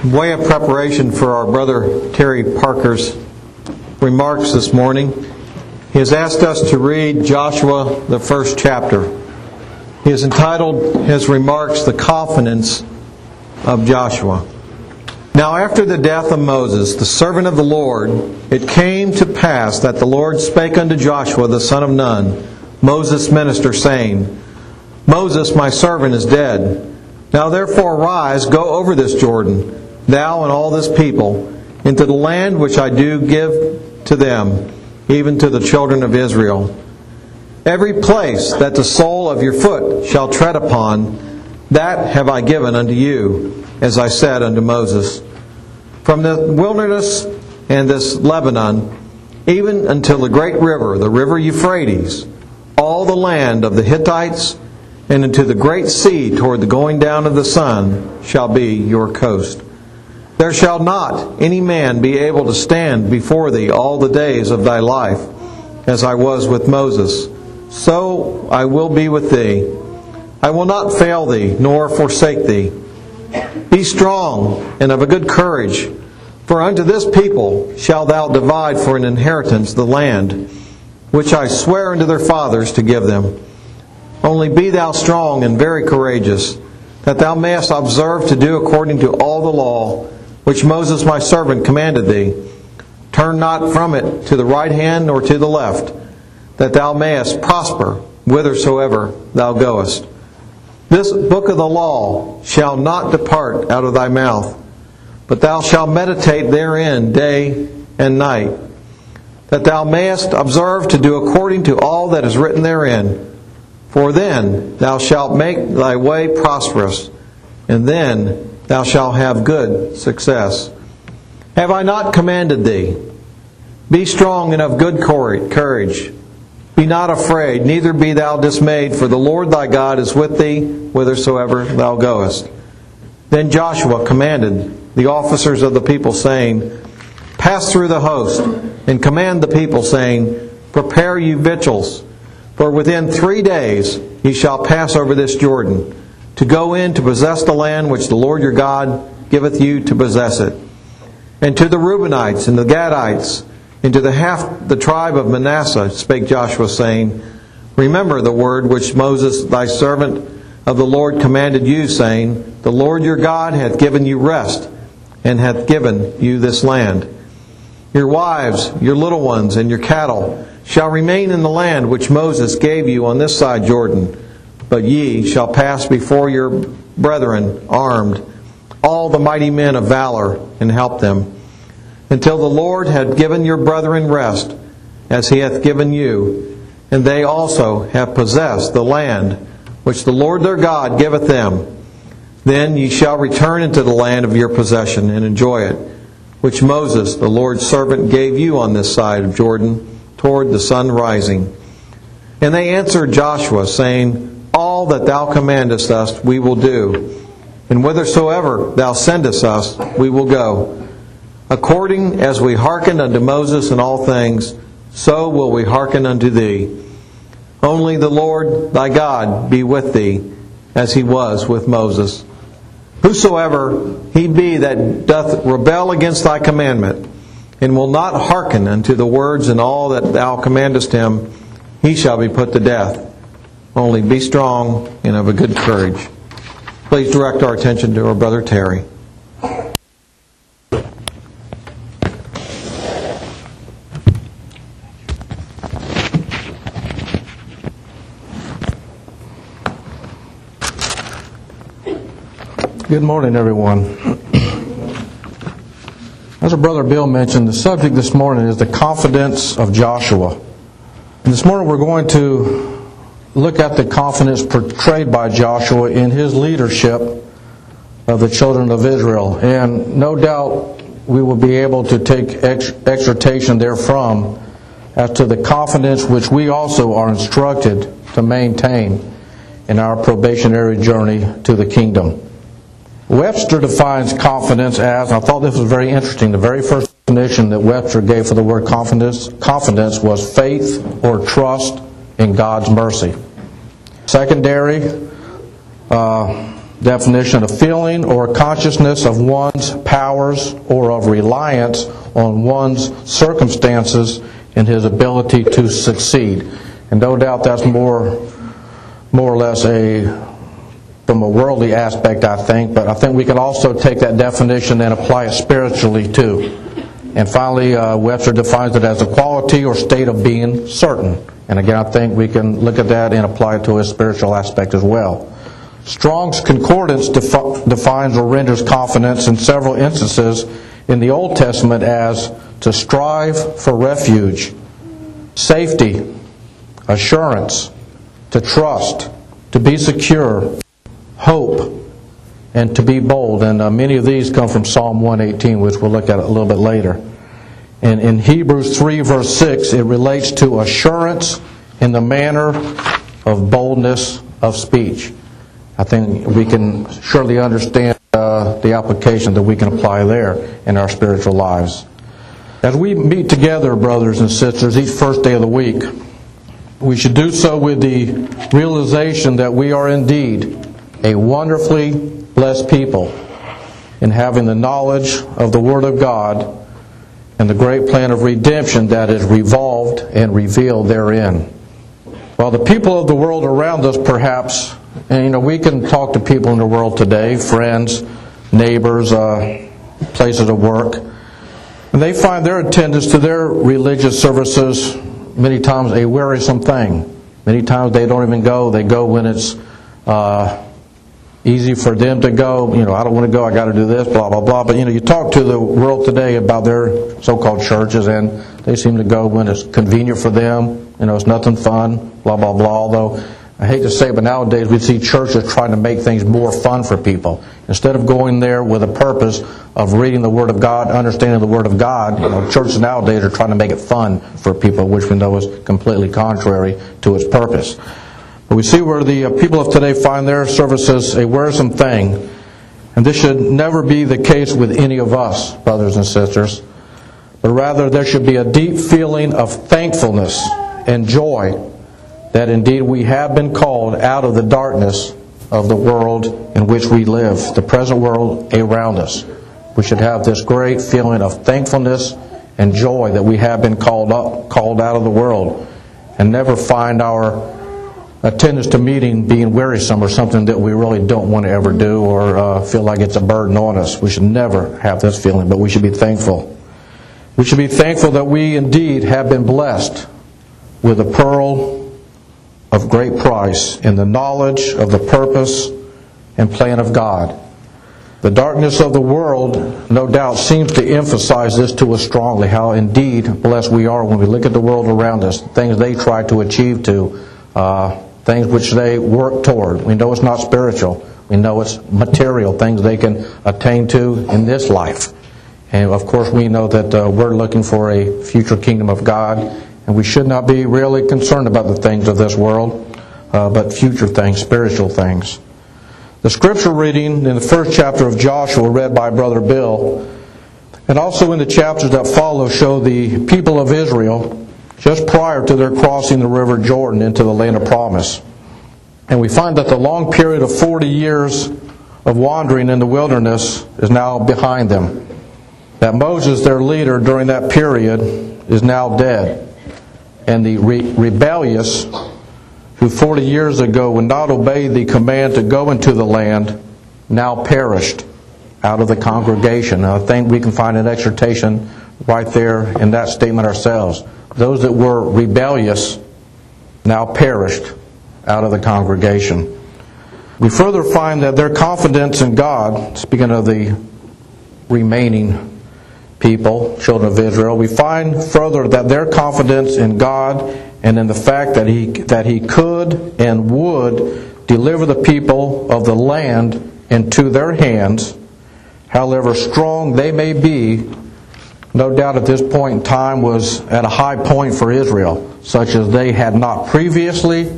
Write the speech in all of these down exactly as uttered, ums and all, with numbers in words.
way of preparation for our brother Terry Parker's remarks this morning, he has asked us to read Joshua, the first chapter. He has entitled his remarks, The Confidence of Joshua. Now after the death of Moses, the servant of the Lord, it came to pass that the Lord spake unto Joshua the son of Nun, Moses' minister, saying, Moses, my servant, is dead. Now therefore arise, go over this Jordan, thou and all this people, into the land which I do give to them, even to the children of Israel. Every place that the sole of your foot shall tread upon, that have I given unto you, as I said unto Moses. From the wilderness and this Lebanon, even until the great river, the river Euphrates, all the land of the Hittites, and into the great sea toward the going down of the sun, shall be your coast. There shall not any man be able to stand before thee all the days of thy life, as I was with Moses. So I will be with thee. I will not fail thee, nor forsake thee. Be strong and of a good courage, for unto this people shalt thou divide for an inheritance the land, which I swear unto their fathers to give them. Only be thou strong and very courageous, that thou mayest observe to do according to all the law which Moses my servant commanded thee. Turn not from it to the right hand nor to the left, that thou mayest prosper whithersoever thou goest. This book of the law shall not depart out of thy mouth, but thou shalt meditate therein day and night, that thou mayest observe to do according to all that is written therein. For then thou shalt make thy way prosperous, and then thou shalt have good success. Have I not commanded thee? Be strong and of good courage. Be not afraid, neither be thou dismayed, for the Lord thy God is with thee whithersoever thou goest. Then Joshua commanded the officers of the people, saying, Pass through the host, and command the people, saying, Prepare you victuals, for within three days ye shall pass over this Jordan, to go in to possess the land which the Lord your God giveth you to possess it. And to the Reubenites and the Gadites, and to the half the tribe of Manasseh spake Joshua, saying, Remember the word which Moses thy servant of the Lord commanded you, saying, The Lord your God hath given you rest, and hath given you this land. Your wives, your little ones, and your cattle shall remain in the land which Moses gave you on this side Jordan, but ye shall pass before your brethren armed, all the mighty men of valor, and help them, until the Lord had given your brethren rest, as he hath given you, and they also have possessed the land which the Lord their God giveth them. Then ye shall return into the land of your possession, and enjoy it, which Moses the Lord's servant gave you on this side of Jordan, toward the sun rising. And they answered Joshua, saying, All that thou commandest us we will do, and whithersoever thou sendest us we will go. According as we hearkened unto Moses in all things, so will we hearken unto thee. Only the Lord thy God be with thee, as he was with Moses. Whosoever he be that doth rebel against thy commandment, and will not hearken unto the words and all that thou commandest him, he shall be put to death. Only be strong and of a good courage. Please direct our attention to our brother Terry. Good morning, everyone. As our brother Bill mentioned, the subject this morning is the confidence of Joshua. And this morning we're going to look at the confidence portrayed by Joshua in his leadership of the children of Israel. And no doubt we will be able to take ex- exhortation therefrom as to the confidence which we also are instructed to maintain in our probationary journey to the kingdom. Webster defines confidence as, I thought this was very interesting, the very first definition that Webster gave for the word confidence, confidence was faith or trust in God's mercy. Secondary, uh, definition, a feeling or consciousness of one's powers or of reliance on one's circumstances and his ability to succeed. And no doubt that's more, more or less a, from a worldly aspect, I think, but I think we can also take that definition and apply it spiritually too. And finally, uh, Webster defines it as a quality or state of being certain. And again, I think we can look at that and apply it to a spiritual aspect as well. Strong's Concordance defi- defines or renders confidence in several instances in the Old Testament as to strive for refuge, safety, assurance, to trust, to be secure, hope, and to be bold. And uh, many of these come from Psalm one eighteen, which we'll look at a little bit later. And in Hebrews three, verse six, it relates to assurance in the manner of boldness of speech. I think we can surely understand uh, the application that we can apply there in our spiritual lives. As we meet together, brothers and sisters, each first day of the week, we should do so with the realization that we are indeed a wonderfully blessed people in having the knowledge of the Word of God and the great plan of redemption that is revolved and revealed therein. While the people of the world around us perhaps, and you know, we can talk to people in the world today, friends, neighbors, uh, places of work, and they find their attendance to their religious services many times a wearisome thing. Many times they don't even go. They go when it's uh, easy for them to go. You know, I don't want to go, I got to do this, blah, blah, blah. But, you know, you talk to the world today about their so-called churches, and they seem to go when it's convenient for them. You know, it's nothing fun, blah, blah, blah. Although, I hate to say it, but nowadays we see churches trying to make things more fun for people. Instead of going there with a purpose of reading the Word of God, understanding the Word of God, you know, churches nowadays are trying to make it fun for people, which we know is completely contrary to its purpose. But we see where the people of today find their services a wearisome thing. And this should never be the case with any of us, brothers and sisters. But rather there should be a deep feeling of thankfulness and joy that indeed we have been called out of the darkness of the world in which we live, the present world around us. We should have this great feeling of thankfulness and joy that we have been called up, called out of the world, and never find our attendance to meeting being wearisome or something that we really don't want to ever do or uh, feel like it's a burden on us. We should never have this feeling, but we should be thankful. We should be thankful that we indeed have been blessed with a pearl of great price in the knowledge of the purpose and plan of God. The darkness of the world, no doubt, seems to emphasize this to us strongly, how indeed blessed we are when we look at the world around us, things they try to achieve to, uh, things which they work toward. We know it's not spiritual. We know it's material, things they can attain to in this life. And of course we know that uh, we're looking for a future kingdom of God, and we should not be really concerned about the things of this world, uh, but future things, spiritual things. The scripture reading in the first chapter of Joshua, read by Brother Bill, and also in the chapters that follow, show the people of Israel just prior to their crossing the river Jordan into the land of promise. And we find that the long period of forty years of wandering in the wilderness is now behind them. That Moses, their leader during that period, is now dead. And the re- rebellious, who forty years ago would not obey the command to go into the land, now perished out of the congregation. I think we can find an exhortation right there in that statement ourselves. Those that were rebellious now perished out of the congregation. We further find that their confidence in God, speaking of the remaining people, children of Israel, we find further that their confidence in God and in the fact that He that He could and would deliver the people of the land into their hands, however strong they may be, no doubt at this point in time was at a high point for Israel, such as they had not previously,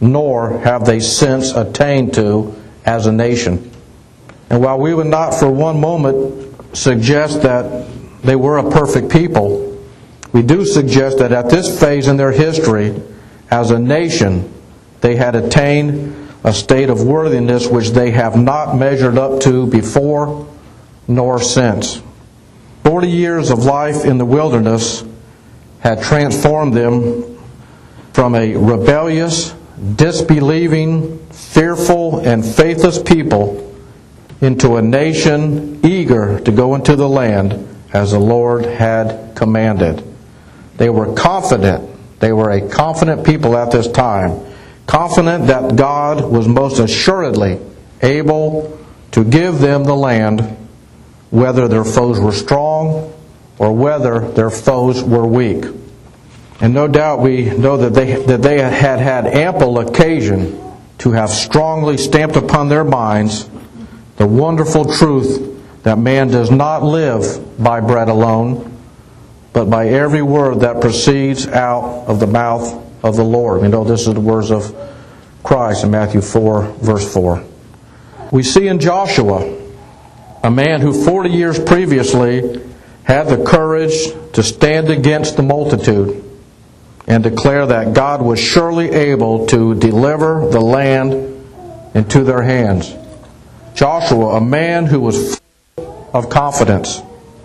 nor have they since attained to as a nation. And while we would not for one moment suggest that they were a perfect people, we do suggest that at this phase in their history, as a nation, they had attained a state of worthiness which they have not measured up to before nor since. Forty years of life in the wilderness had transformed them from a rebellious, disbelieving, fearful, and faithless people into a nation eager to go into the land as the Lord had commanded. They were confident. They were a confident people at this time, confident that God was most assuredly able to give them the land, whether their foes were strong or whether their foes were weak. And no doubt we know that they, that they had had ample occasion to have strongly stamped upon their minds the wonderful truth that man does not live by bread alone, but by every word that proceeds out of the mouth of the Lord. We know this is the words of Christ in Matthew four, verse four. We see in Joshua a man who forty years previously had the courage to stand against the multitude and declare that God was surely able to deliver the land into their hands. Joshua, a man who was full of confidence,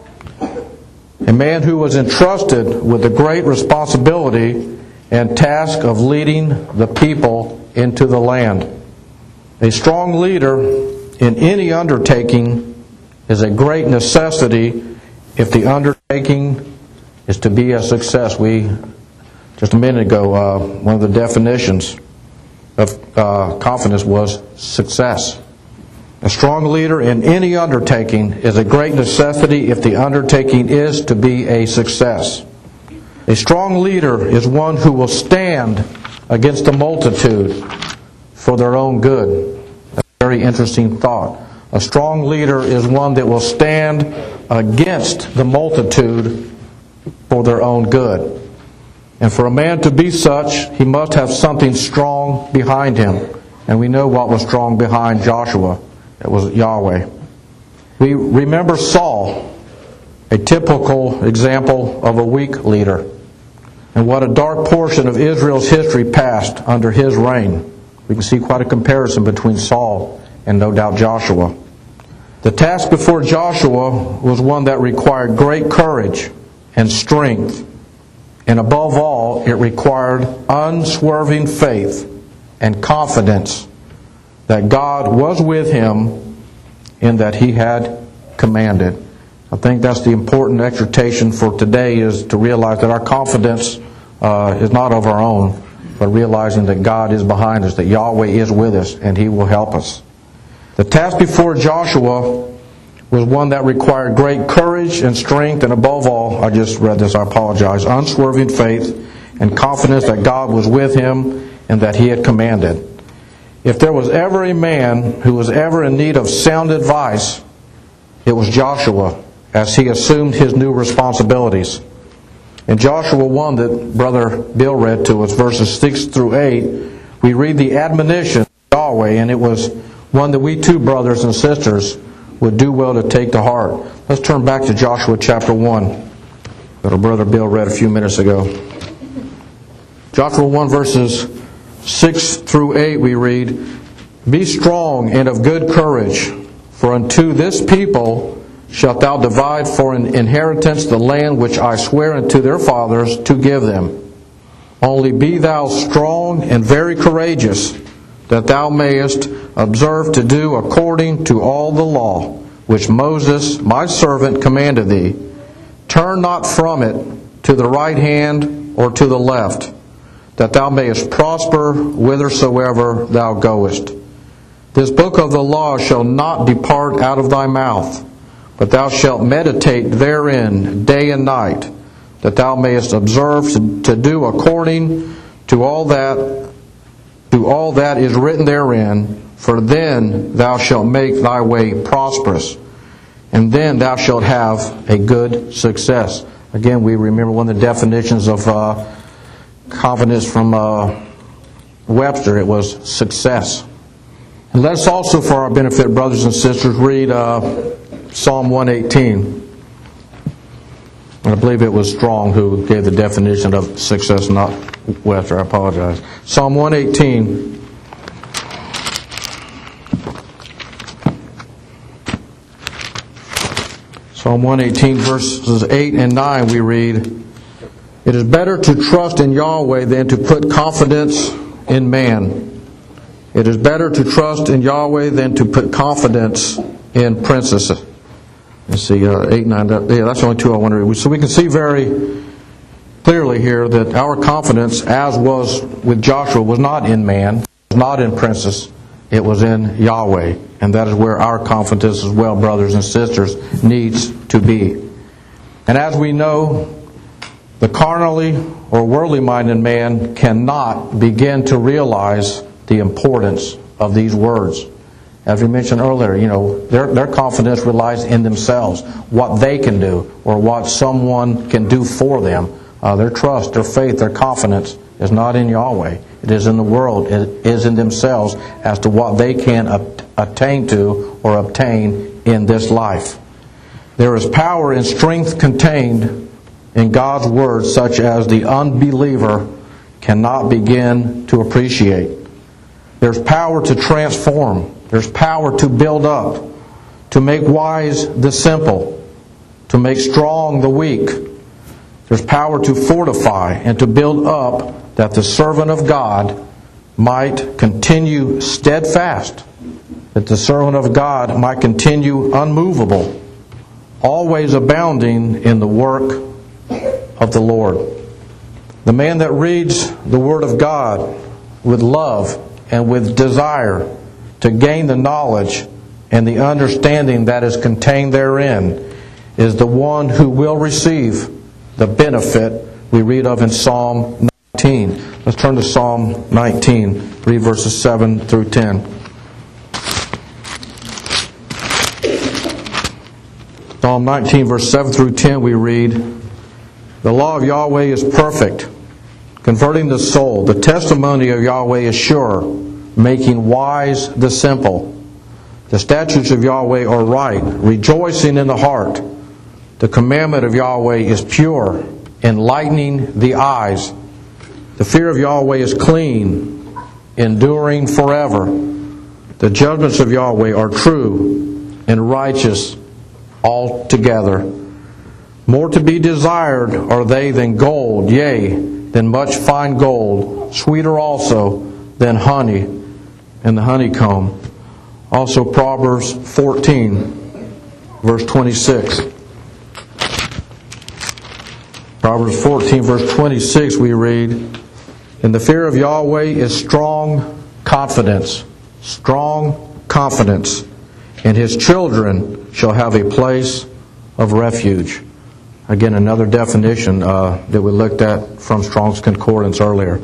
a man who was entrusted with the great responsibility and task of leading the people into the land. A strong leader in any undertaking is a great necessity if the undertaking is to be a success. We, just a minute ago, uh, one of the definitions of uh, confidence was success. A strong leader in any undertaking is a great necessity if the undertaking is to be a success. A strong leader is one who will stand against the multitude for their own good. That's a very interesting thought. A strong leader is one that will stand against the multitude for their own good. And for a man to be such, he must have something strong behind him. And we know what was strong behind Joshua. It was Yahweh. We remember Saul, a typical example of a weak leader, and what a dark portion of Israel's history passed under his reign. We can see quite a comparison between Saul and no doubt Joshua. The task before Joshua was one that required great courage and strength, and above all, it required unswerving faith and confidence that God was with him and that he had commanded. I think that's the important exhortation for today, is to realize that our confidence uh, is not of our own, but realizing that God is behind us, that Yahweh is with us, and he will help us. The task before Joshua was one that required great courage and strength, and above all, I just read this, I apologize, unswerving faith and confidence that God was with him and that he had commanded. If there was ever a man who was ever in need of sound advice, it was Joshua, as he assumed his new responsibilities. In Joshua one that Brother Bill read to us, verses six through eight, we read the admonition of Yahweh, and it was one that we too, brothers and sisters, would do well to take to heart. Let's turn back to Joshua chapter one, that our Brother Bill read a few minutes ago. Joshua one verses six through eight we read, "Be strong and of good courage, for unto this people shalt thou divide for an inheritance the land which I swear unto their fathers to give them. Only be thou strong and very courageous, that thou mayest observe to do according to all the law which Moses my servant commanded thee. Turn not from it to the right hand or to the left, that thou mayest prosper whithersoever thou goest. This book of the law shall not depart out of thy mouth, but thou shalt meditate therein day and night, that thou mayest observe to, to do according to all that to all that is written therein, for then thou shalt make thy way prosperous, and then thou shalt have a good success." Again, we remember one of the definitions of uh, confidence from uh, Webster. It was success. And let us also, for our benefit, brothers and sisters, read uh, Psalm one eighteen. And I believe it was Strong who gave the definition of success, not Webster. I apologize. Psalm one eighteen. Psalm one eighteen, verses eight and nine, we read, "It is better to trust in Yahweh than to put confidence in man. It is better to trust in Yahweh than to put confidence in princes." Let's see, uh, eight, nine, yeah, that's the only two I want to read. So we can see very clearly here that our confidence, as was with Joshua, was not in man, was not in princes, it was in Yahweh. And that is where our confidence as well, brothers and sisters, needs to be. And as we know, the carnally or worldly minded man cannot begin to realize the importance of these words. As we mentioned earlier, you know, their, their confidence relies in themselves, what they can do, or what someone can do for them. Uh, their trust, their faith, their confidence is not in Yahweh. It is in the world. It is in themselves as to what they can ob- attain to or obtain in this life. There is power and strength contained in God's Word such as the unbeliever cannot begin to appreciate. There's power to transform. There's power to build up, to make wise the simple, to make strong the weak. There's power to fortify and to build up that the servant of God might continue steadfast, that the servant of God might continue unmovable, always abounding in the work of the Lord. The man that reads the Word of God with love and with desire to gain the knowledge and the understanding that is contained therein is the one who will receive the benefit we read of in Psalm nineteen. Let's turn to Psalm nineteen, read verses seven through ten. Psalm nineteen, verse seven through ten, we read, "The law of Yahweh is perfect, converting the soul. The testimony of Yahweh is sure, making wise the simple. The statutes of Yahweh are right, rejoicing in the heart. The commandment of Yahweh is pure, enlightening the eyes. The fear of Yahweh is clean, enduring forever. The judgments of Yahweh are true and righteous altogether. More to be desired are they than gold, yea, than much fine gold, sweeter also than honey and the honeycomb." Also Proverbs fourteen, verse twenty-six. Proverbs fourteen, verse twenty-six, we read, "In the fear of Yahweh is strong confidence." Strong confidence. "And his children shall have a place of refuge." Again, another definition uh, that we looked at from Strong's Concordance earlier.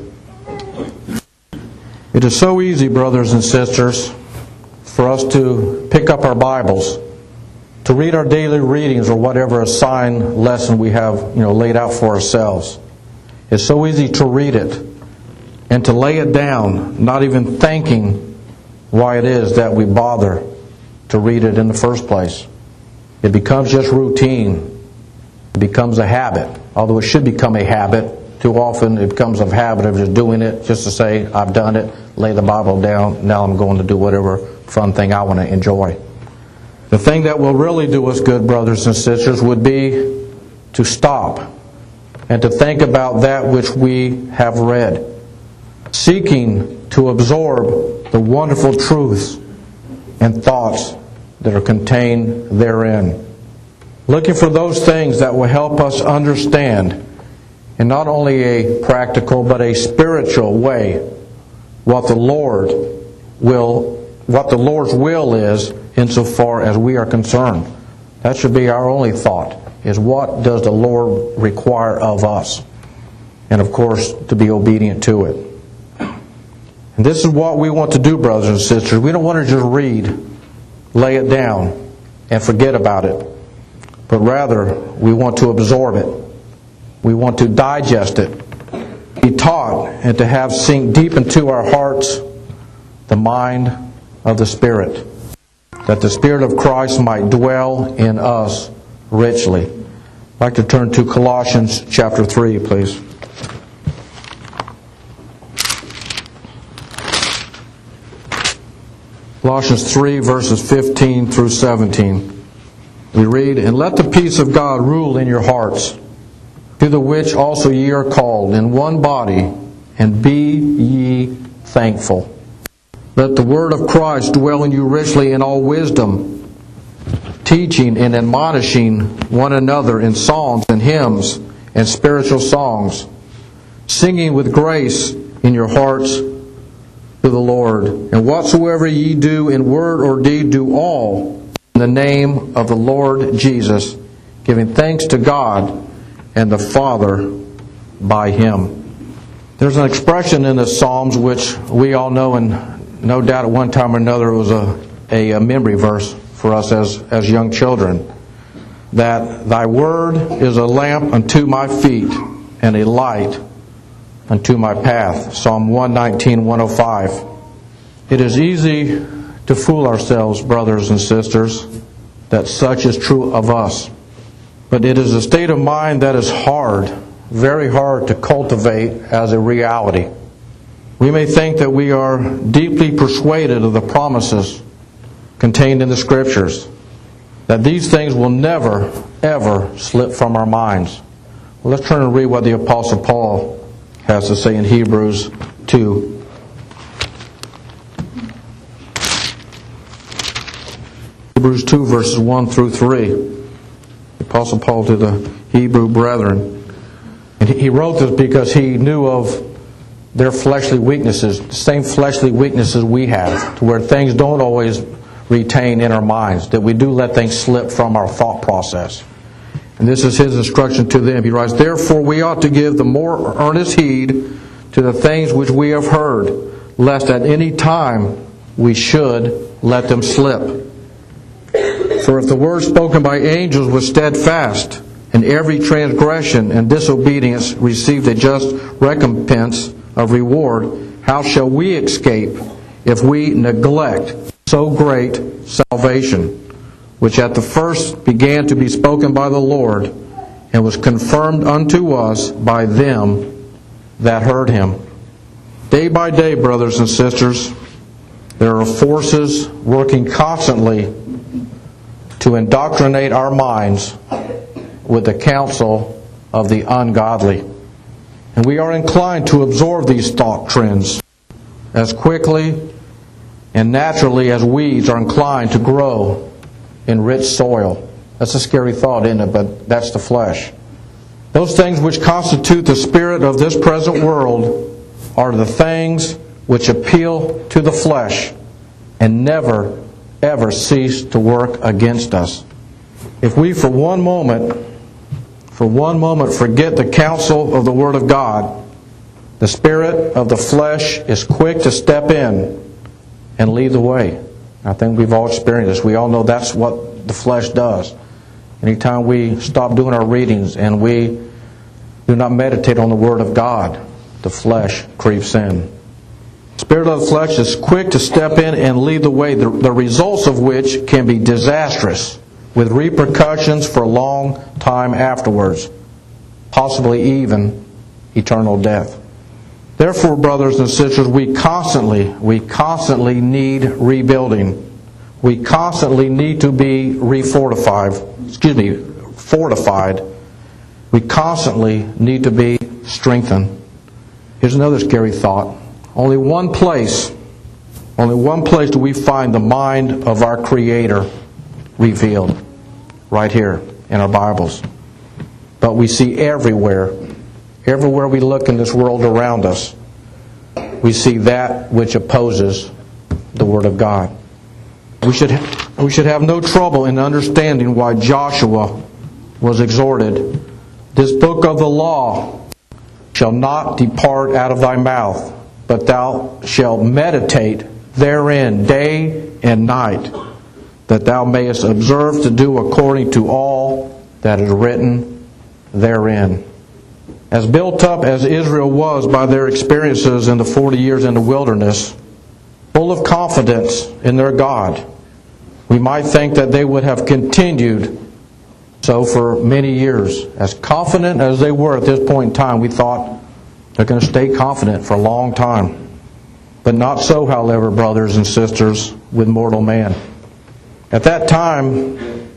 It is so easy, brothers and sisters, for us to pick up our Bibles, to read our daily readings or whatever assigned lesson we have, you know, laid out for ourselves. It's so easy to read it and to lay it down, not even thinking why it is that we bother to read it in the first place. It becomes just routine. It becomes a habit. Although it should become a habit, too often it becomes a habit of just doing it just to say, I've done it, lay the Bible down, now I'm going to do whatever fun thing I want to enjoy. The thing that will really do us good, brothers and sisters, would be to stop and to think about that which we have read, seeking to absorb the wonderful truths and thoughts that are contained therein. Looking for those things that will help us understand, in not only a practical but a spiritual way, what the Lord will, what the Lord's will is insofar as we are concerned. That should be our only thought, is what does the Lord require of us? And of course, to be obedient to it. And this is what we want to do, brothers and sisters. We don't want to just read, lay it down, and forget about it. But rather, we want to absorb it. We want to digest it, be taught, and to have sink deep into our hearts the mind of the Spirit, that the Spirit of Christ might dwell in us richly. I'd like to turn to Colossians chapter three, please. Colossians three, verses fifteen through seventeen. We read, "And let the peace of God rule in your hearts, to the which also ye are called in one body, and be ye thankful. Let the word of Christ dwell in you richly in all wisdom, teaching and admonishing one another in psalms and hymns and spiritual songs, singing with grace in your hearts to the Lord. And whatsoever ye do in word or deed, do all in the name of the Lord Jesus, giving thanks to God and the Father by Him." There's an expression in the Psalms which we all know, and no doubt at one time or another it was a, a, a memory verse for us as, as young children, that "Thy word is a lamp unto my feet and a light unto my path." Psalm one nineteen, one oh five. It is easy to fool ourselves, brothers and sisters, that such is true of us. But it is a state of mind that is hard, very hard to cultivate as a reality. We may think that we are deeply persuaded of the promises contained in the Scriptures, that these things will never, ever slip from our minds. Well, let's turn and read what the Apostle Paul has to say in Hebrews two. Hebrews two, verses one through three. The Apostle Paul to the Hebrew brethren. And he wrote this because he knew of their fleshly weaknesses, the same fleshly weaknesses we have, to where things don't always retain in our minds, that we do let things slip from our thought process. And this is his instruction to them. He writes, "Therefore we ought to give the more earnest heed to the things which we have heard, lest at any time we should let them slip. For if the word spoken by angels was steadfast, and every transgression and disobedience received a just recompense of reward, how shall we escape if we neglect so great salvation, which at the first began to be spoken by the Lord, and was confirmed unto us by them that heard Him?" Day by day, brothers and sisters, there are forces working constantly to indoctrinate our minds with the counsel of the ungodly. And we are inclined to absorb these thought trends as quickly and naturally as weeds are inclined to grow in rich soil. That's a scary thought, isn't it? But that's the flesh. Those things which constitute the spirit of this present world are the things which appeal to the flesh and never, ever cease to work against us. If we for one moment, for one moment forget the counsel of the Word of God, the spirit of the flesh is quick to step in and lead the way. I think we've all experienced this. We all know that's what the flesh does. Anytime we stop doing our readings and we do not meditate on the Word of God, the flesh creeps in. The spirit of the flesh is quick to step in and lead the way, the, the results of which can be disastrous, with repercussions for a long time afterwards, possibly even eternal death. Therefore, brothers and sisters, we constantly, we constantly need rebuilding. We constantly need to be refortified. Excuse me, fortified. We constantly need to be strengthened. Here's another scary thought. Only one place, only one place do we find the mind of our Creator revealed. Right here in our Bibles. But we see everywhere, everywhere we look in this world around us, we see that which opposes the Word of God. We should, we should have no trouble in understanding why Joshua was exhorted, "This book of the law shall not depart out of thy mouth, but thou shalt meditate therein day and night, that thou mayest observe to do according to all that is written therein." As built up as Israel was by their experiences in the forty years in the wilderness, full of confidence in their God, we might think that they would have continued so for many years. As confident as they were at this point in time, we thought they're going to stay confident for a long time. But not so, however, brothers and sisters, with mortal man. At that time,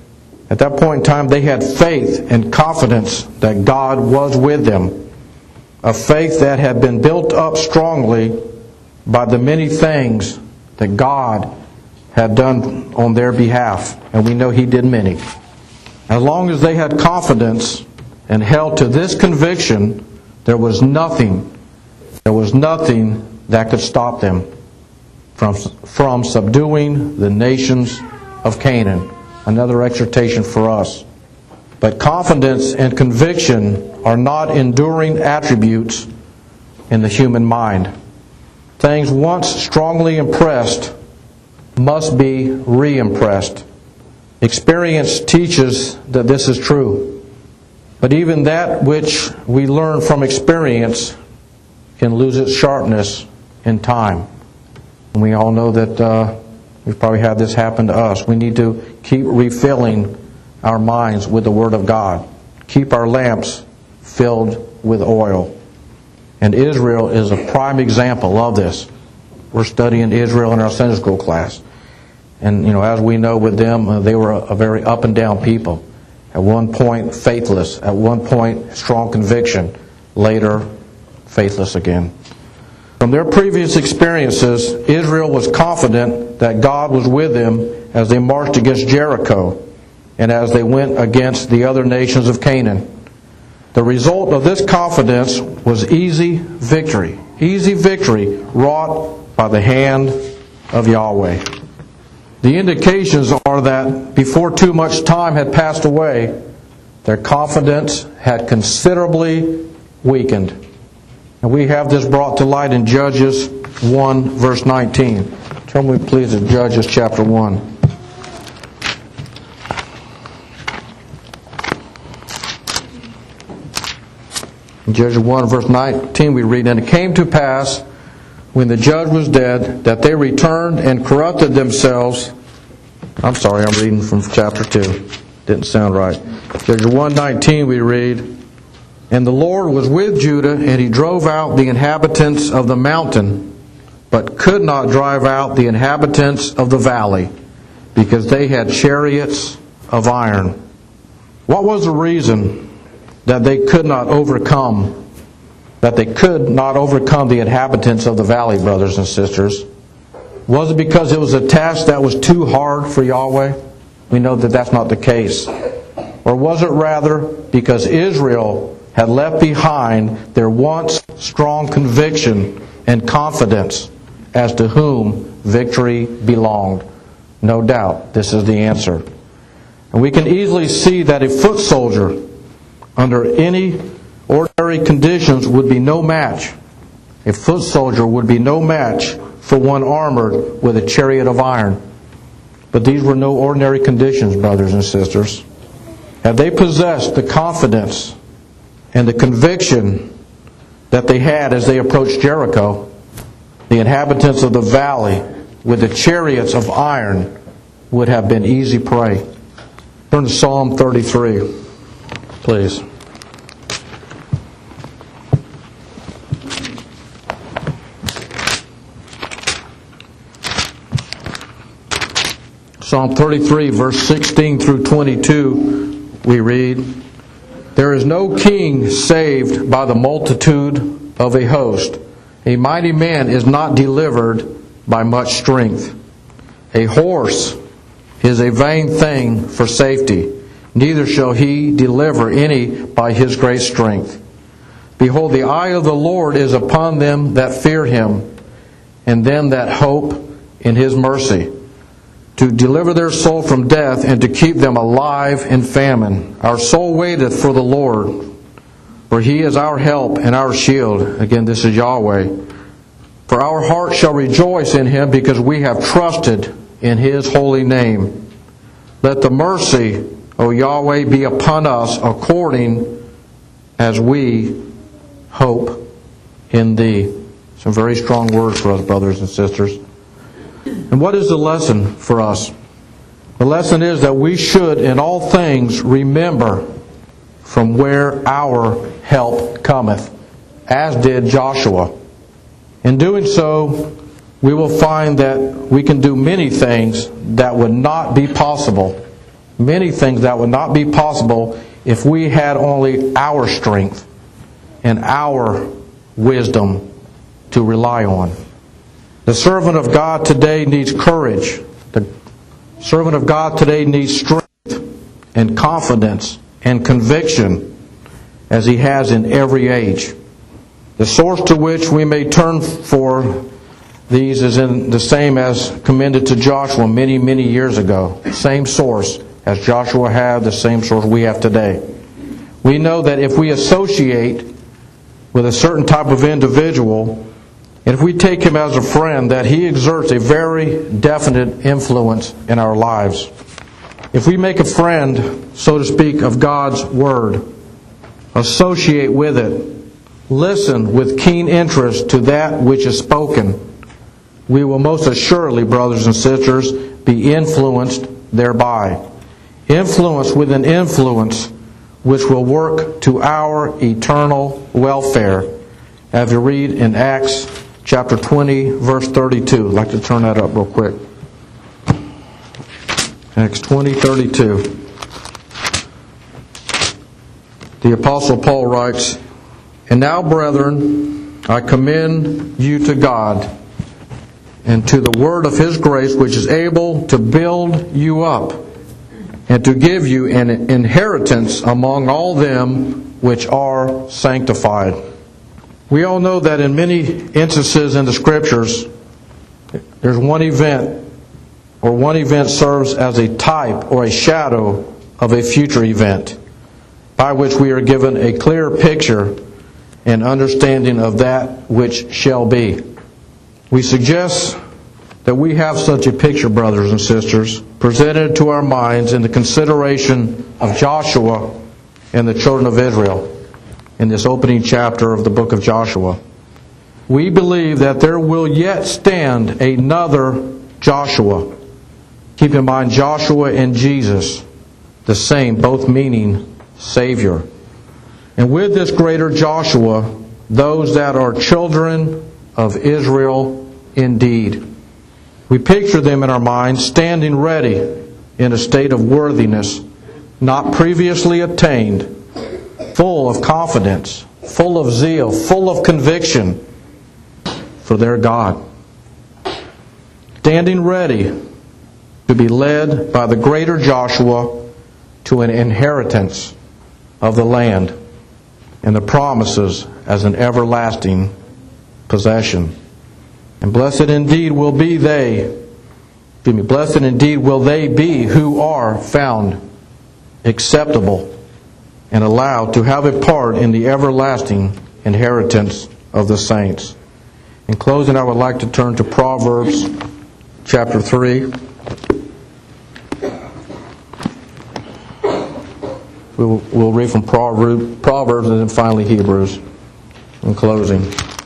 At that point in time, they had faith and confidence that God was with them, a faith that had been built up strongly by the many things that God had done on their behalf. And we know He did many. As long as they had confidence and held to this conviction, there was nothing, there was nothing that could stop them from, from subduing the nations of Canaan. Another exhortation for us. But confidence and conviction are not enduring attributes in the human mind. Things once strongly impressed must be re-impressed. Experience teaches that this is true. But even that which we learn from experience can lose its sharpness in time. And we all know that uh, we've probably had this happen to us. We need to keep refilling our minds with the Word of God. Keep our lamps filled with oil. And Israel is a prime example of this. We're studying Israel in our Sunday school class. And, you know, as we know with them, uh, they were a, a very up and down people. At one point, faithless. At one point, strong conviction. Later, faithless again. From their previous experiences, Israel was confident that God was with them as they marched against Jericho and as they went against the other nations of Canaan. The result of this confidence was easy victory. Easy victory wrought by the hand of Yahweh. The indications are that before too much time had passed away, their confidence had considerably weakened. And we have this brought to light in Judges one, verse nineteen. Turn with me, please, to Judges chapter one. In Judges one, verse nineteen, we read, "And it came to pass, when the judge was dead, that they returned and corrupted themselves." I'm sorry, I'm reading from chapter two. Didn't sound right. Judges one nineteen, we read, "And the Lord was with Judah, and He drove out the inhabitants of the mountain, but could not drive out the inhabitants of the valley, because they had chariots of iron." What was the reason that they could not overcome, that they could not overcome the inhabitants of the valley, brothers and sisters? Was it because it was a task that was too hard for Yahweh? We know that that's not the case. Or was it rather because Israel had left behind their once strong conviction and confidence as to whom victory belonged? No doubt, this is the answer. And we can easily see that a foot soldier, under any ordinary conditions, would be no match. A foot soldier would be no match for one armored with a chariot of iron. But these were no ordinary conditions, brothers and sisters. Had they possessed the confidence and the conviction that they had as they approached Jericho, the inhabitants of the valley with the chariots of iron would have been easy prey. Turn to Psalm thirty-three, please. Psalm thirty-three, verse sixteen through twenty-two, we read, "There is no king saved by the multitude of a host. A mighty man is not delivered by much strength. A horse is a vain thing for safety, neither shall he deliver any by his great strength. Behold, the eye of the Lord is upon them that fear Him, and them that hope in His mercy, to deliver their soul from death, and to keep them alive in famine. Our soul waiteth for the Lord, for He is our help and our shield." Again, this is Yahweh. "For our heart shall rejoice in Him, because we have trusted in His holy name. Let the mercy, O Yahweh, be upon us according as we hope in Thee." Some very strong words for us, brothers and sisters. And what is the lesson for us? The lesson is that we should in all things remember from where our help cometh, as did Joshua. In doing so, we will find that we can do many things that would not be possible many things that would not be possible if we had only our strength and our wisdom to rely on. The servant of God today needs courage. The servant of God today needs strength and confidence and conviction as he has in every age. The source to which we may turn for these is in the same as commended to Joshua many, many years ago. Same source as Joshua had, the same source we have today. We know that if we associate with a certain type of individual, and if we take him as a friend, that he exerts a very definite influence in our lives. If we make a friend, so to speak, of God's Word, associate with it, listen with keen interest to that which is spoken, we will most assuredly, brothers and sisters, be influenced thereby. Influence with an influence which will work to our eternal welfare. As you read in Acts chapter twenty, verse thirty-two. I'd like to turn that up real quick. Acts twenty, thirty-two. The Apostle Paul writes, "And now, brethren, I commend you to God and to the word of His grace, which is able to build you up and to give you an inheritance among all them which are sanctified." We all know that in many instances in the Scriptures, there's one event, or one event serves as a type or a shadow of a future event, by which we are given a clear picture and understanding of that which shall be. We suggest that we have such a picture, brothers and sisters, presented to our minds in the consideration of Joshua and the children of Israel in this opening chapter of the book of Joshua. We believe that there will yet stand another Joshua. Keep in mind, Joshua and Jesus, the same, both meaning Savior. And with this greater Joshua, those that are children of Israel indeed. We picture them in our minds standing ready in a state of worthiness, not previously attained, full of confidence, full of zeal, full of conviction for their God. Standing ready to be led by the greater Joshua to an inheritance of the land and the promises as an everlasting possession. And blessed indeed will be they, excuse me, blessed indeed will they be who are found acceptable and allowed to have a part in the everlasting inheritance of the saints. In closing, I would like to turn to Proverbs chapter three. We'll, we'll read from Proverbs and then finally Hebrews in closing.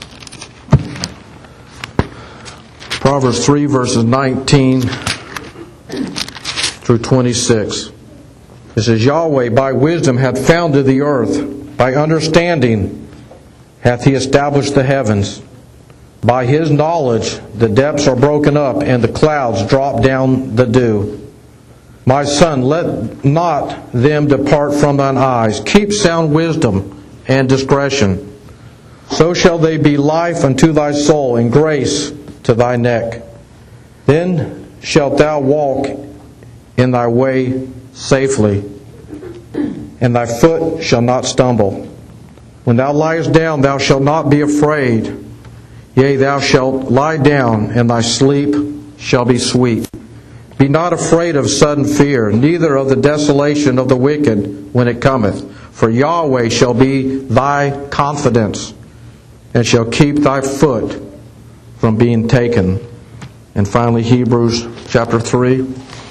Proverbs three, verses nineteen through twenty-six. It says, Yahweh by wisdom hath founded the earth, by understanding hath He established the heavens. By His knowledge the depths are broken up, and the clouds drop down the dew. My son, let not them depart from thine eyes. Keep sound wisdom and discretion. So shall they be life unto thy soul, and grace to thy neck. Then shalt thou walk in thy way safely, and thy foot shall not stumble. When thou liest down, thou shalt not be afraid. Yea, thou shalt lie down, and thy sleep shall be sweet. Be not afraid of sudden fear, neither of the desolation of the wicked when it cometh. For Yahweh shall be thy confidence, and shall keep thy foot from being taken. And finally, Hebrews chapter three.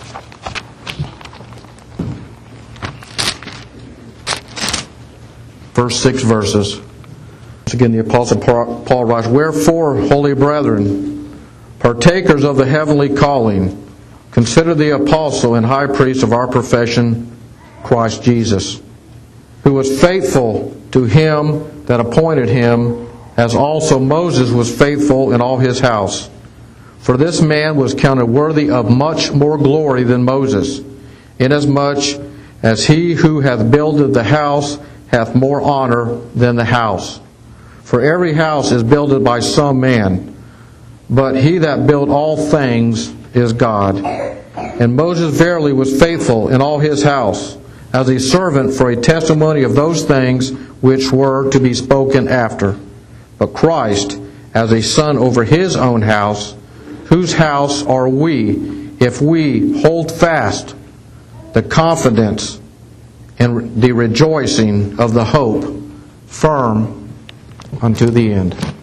First six verses. Once again, the Apostle Paul writes, Wherefore, holy brethren, partakers of the heavenly calling, consider the apostle and high priest of our profession, Christ Jesus, who was faithful to Him that appointed him, as also Moses was faithful in all his house. For this man was counted worthy of much more glory than Moses, inasmuch as he who hath builded the house hath more honor than the house. For every house is builded by some man, but he that built all things is God. And Moses verily was faithful in all his house, as a servant for a testimony of those things which were to be spoken after. But Christ, as a son over his own house, whose house are we, if we hold fast the confidence and the rejoicing of the hope firm unto the end.